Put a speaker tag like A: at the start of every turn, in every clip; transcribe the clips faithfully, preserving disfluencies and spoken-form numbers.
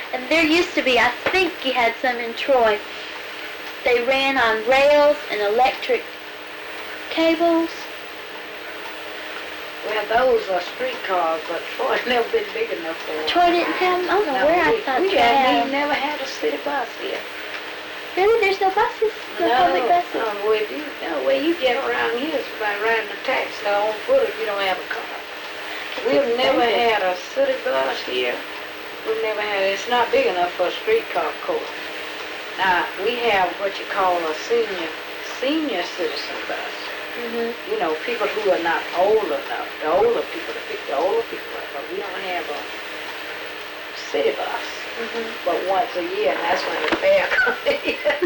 A: And there used to be, I think you had some in Troy. They ran on rails and electric cables.
B: Well, those are streetcars, but Troy never been big enough for them.
A: Troy didn't have them? I don't know
B: No,
A: where I
B: we,
A: thought
B: we
A: Troy
B: had,
A: had
B: we
A: them.
B: never had a city bus here.
A: Really? There's no buses? No,
B: No,
A: public buses?
B: no, where you, no, where you get around here is by riding a taxi on foot if you don't have a car. We've never had a city bus here. We've never had it. It's not big enough for a streetcar, of course. Now, we have what you call a senior, senior citizen bus.
A: Mm-hmm.
B: You know, people who are not old enough, the older people, to pick the older people up, but we don't have a city bus.
A: Mm-hmm.
B: But once a year, and that's when the fair comes in.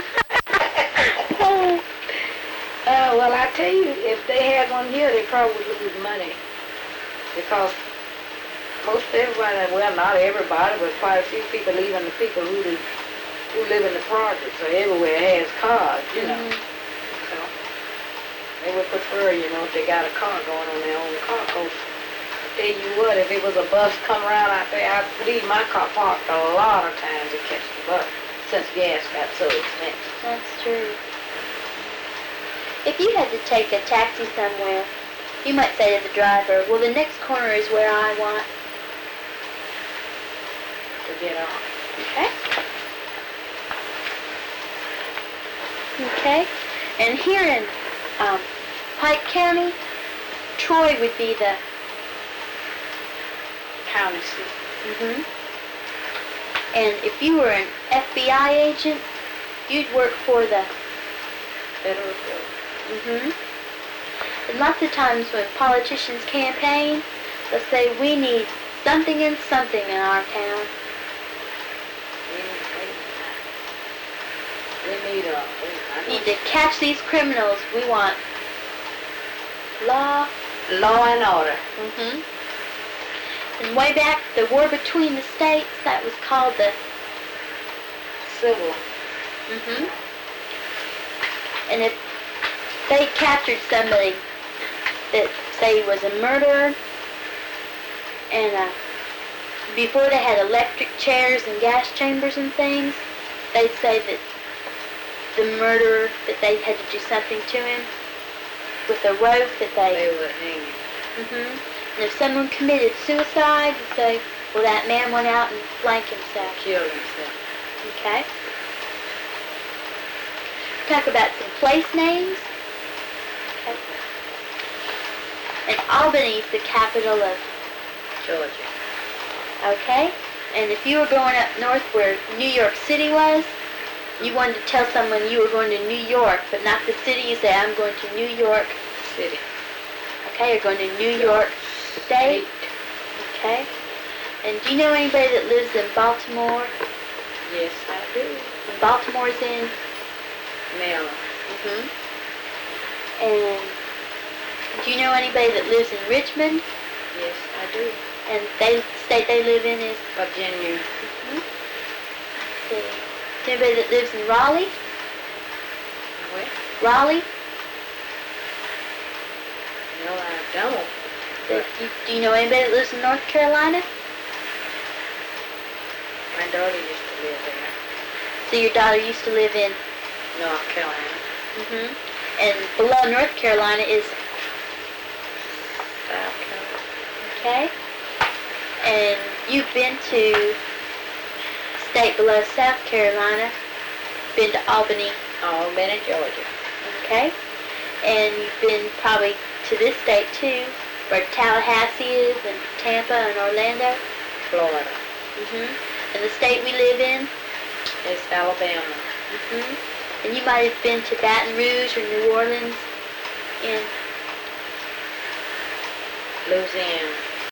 B: uh, well, I tell you, if they had one here, they probably would lose money. Because most everybody, well, not everybody, but quite a few people, even the people who live, who live in the projects or everywhere has cars, you know.
A: Mm-hmm.
B: So they would prefer, you know, if they got a car going on their own car. Cause I tell you what, if it was a bus come around out there, I'd leave my car parked a lot of times to catch the bus since gas got so expensive.
A: That's true. If you had to take a taxi somewhere, you might say to the driver, well, the next corner is where I want
B: To get on.
A: Okay. Okay. And here in um, Pike County, Troy would be the
B: County seat.
A: Mm-hmm. And if you were an F B I agent, you'd work for the
B: Federal Building.
A: Mm-hmm. And lots of times when politicians campaign, they'll say, we need something and something in our town.
B: We need, we need a...
A: We need to catch these criminals. We want law.
B: Law and order.
A: Mm-hmm. And way back, the war between the states, that was called the...
B: Civil.
A: Mm-hmm. And if they captured somebody that, say, was a murderer, and uh, before they had electric chairs and gas chambers and things, they'd say that the murderer, that they had to do something to him with a rope that they...
B: They would hang him.
A: Mm-hmm. And if someone committed suicide, you'd say, well, that man went out and flanked himself.
B: Killed himself.
A: Okay. Talk about some place names. Okay. And Albany is the capital of
B: Georgia.
A: Okay. And if you were going up north where New York City was, you wanted to tell someone you were going to New York, but not the city. You say, I'm going to New York
B: City.
A: Okay, you're going to New York State. Okay. And do you know anybody that lives in Baltimore?
B: Yes, I do.
A: And Baltimore's in?
B: Maryland.
A: Mm-hmm. And do you know anybody that lives in Richmond?
B: Yes, I do.
A: And they, the state they live in is?
B: Virginia.
A: Mm-hmm. Do you know anybody that lives in Raleigh?
B: Where?
A: Raleigh?
B: No, I don't.
A: Do you, do you know anybody that lives in North Carolina?
B: My daughter used to live there.
A: So your daughter used to live in?
B: North Carolina.
A: Mm-hmm. And below North Carolina is?
B: South Carolina.
A: Okay. And you've been to state below South Carolina, been to Albany.
B: Oh, been in Georgia.
A: Okay. And you've been probably to this state too, where Tallahassee is, and Tampa and Orlando.
B: Florida.
A: Mhm. And the state we live in.
B: It's Alabama.
A: Mhm. And you might have been to Baton Rouge or New Orleans in
B: Louisiana.